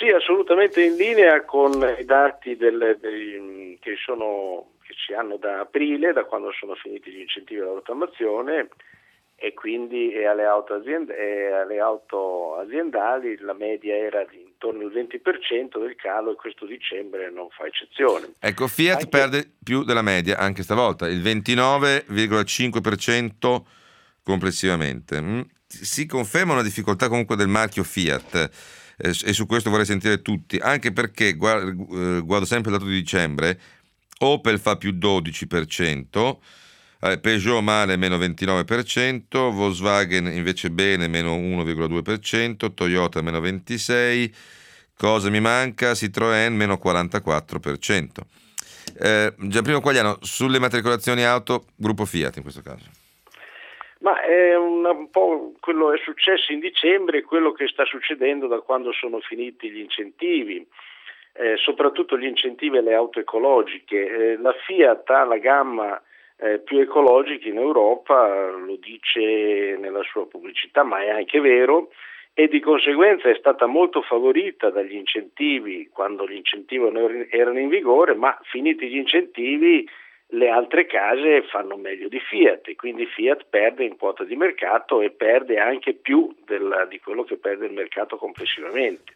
Sì, assolutamente in linea con i dati che ci hanno da aprile, da quando sono finiti gli incentivi alla rottamazione, e quindi alle auto aziendali la media era di intorno al 20% del calo, e questo dicembre non fa eccezione. Ecco, Fiat perde più della media anche stavolta, il 29,5% complessivamente. Si conferma una difficoltà comunque del marchio Fiat, e su questo vorrei sentire tutti, anche perché guardo sempre il dato di dicembre. Opel fa più 12%, Peugeot male meno 29%, Volkswagen invece bene meno 1,2%, Toyota meno 26%, cosa mi manca? Citroën meno 44%. Gianprimo Quagliano, sulle matricolazioni auto, gruppo Fiat in questo caso. Ma è un po' quello è successo in dicembre, quello che sta succedendo da quando sono finiti gli incentivi, soprattutto gli incentivi alle auto ecologiche. La Fiat ha la gamma più ecologica in Europa, lo dice nella sua pubblicità, ma è anche vero, e di conseguenza è stata molto favorita dagli incentivi quando gli incentivi erano in vigore, ma finiti gli incentivi le altre case fanno meglio di Fiat, e quindi Fiat perde in quota di mercato e perde anche più di quello che perde il mercato complessivamente.